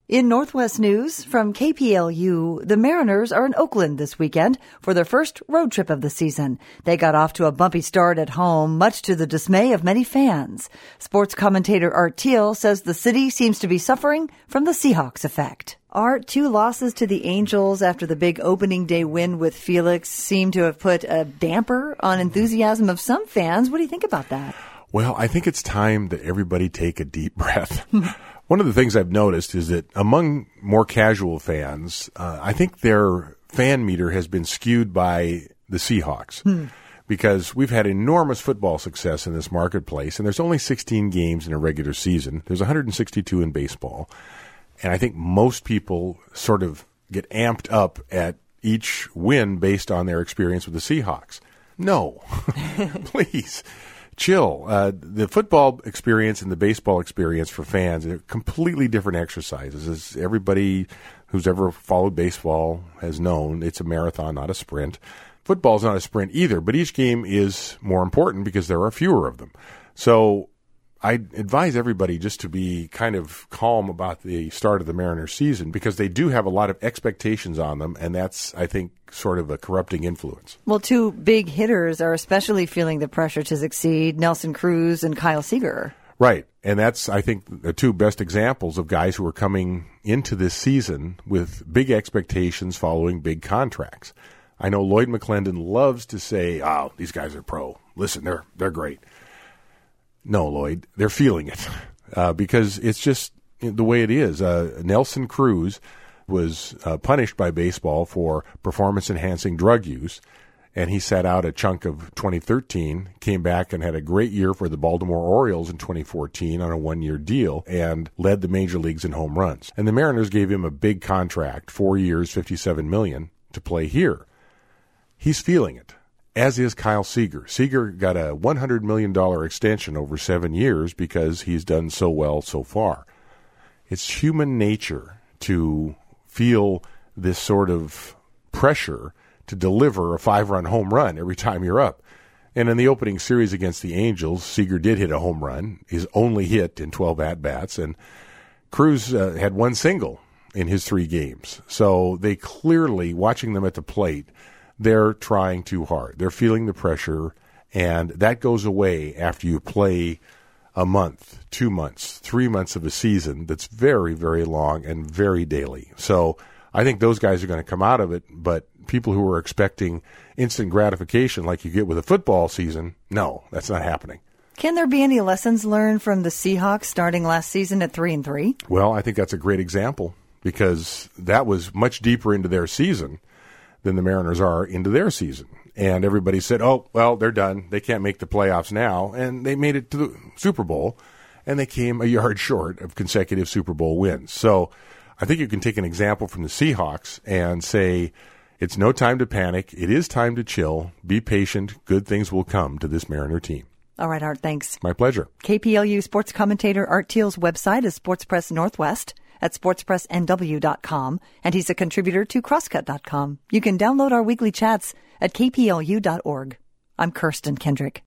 In Northwest news from KPLU, the Mariners are in Oakland this weekend for their first road trip of the season. They got off to a bumpy start at home, much to the dismay of many fans. Sports commentator Art Thiel says the city seems to be suffering from the Seahawks effect. Art, 2 losses to the Angels after the big opening day win with Felix seem to have put a damper on enthusiasm of some fans. What do you think about that? Well, I think it's time that everybody take a deep breath. One of the things I've noticed is that among more casual fans, I think their fan meter has been skewed by the Seahawks because we've had enormous football success in this marketplace, and there's only 16 games in a regular season. There's 162 in baseball, and I think most people sort of get amped up at each win based on their experience with the Seahawks. No, please. Chill. The football experience and the baseball experience for fans are completely different exercises. As everybody who's ever followed baseball has known, it's a marathon, not a sprint. Football's not a sprint either, but each game is more important because there are fewer of them. So I advise everybody just to be kind of calm about the start of the Mariners season because they do have a lot of expectations on them, and that's, I think, sort of a corrupting influence. Well, 2 big hitters are especially feeling the pressure to succeed, Nelson Cruz and Kyle Seager. Right, and that's, I think, the 2 best examples of guys who are coming into this season with big expectations following big contracts. I know Lloyd McClendon loves to say, oh, these guys are pro. Listen, they're great. No, Lloyd, they're feeling it because it's just the way it is. Nelson Cruz was punished by baseball for performance-enhancing drug use, and he sat out a chunk of 2013, came back and had a great year for the Baltimore Orioles in 2014 on a 1-year deal and led the major leagues in home runs. And the Mariners gave him a big contract, 4 years, $57 million, to play here. He's feeling it. As is Kyle Seager. Seager got a $100 million extension over 7 years because he's done so well so far. It's human nature to feel this sort of pressure to deliver a 5-run home run every time you're up. And in the opening series against the Angels, Seager did hit a home run, his only hit in 12 at-bats, and Cruz had 1 single in his 3 games. So they clearly, watching them at the plate, they're trying too hard. They're feeling the pressure, and that goes away after you play a month, 2 months, 3 months of a season that's very, very long and very daily. So I think those guys are going to come out of it, but people who are expecting instant gratification like you get with a football season, no, that's not happening. Can there be any lessons learned from the Seahawks starting last season at 3-3? Well, I think that's a great example because that was much deeper into their season than the Mariners are into their season. And everybody said, oh, well, they're done. They can't make the playoffs now. And they made it to the Super Bowl, and they came a yard short of consecutive Super Bowl wins. So I think you can take an example from the Seahawks and say, it's no time to panic. It is time to chill. Be patient. Good things will come to this Mariner team. All right, Art, thanks. My pleasure. KPLU sports commentator Art Thiel's website is Sports Press Northwest at sportspressnw.com, and he's a contributor to crosscut.com. You can download our weekly chats at kplu.org. I'm Kirsten Kendrick.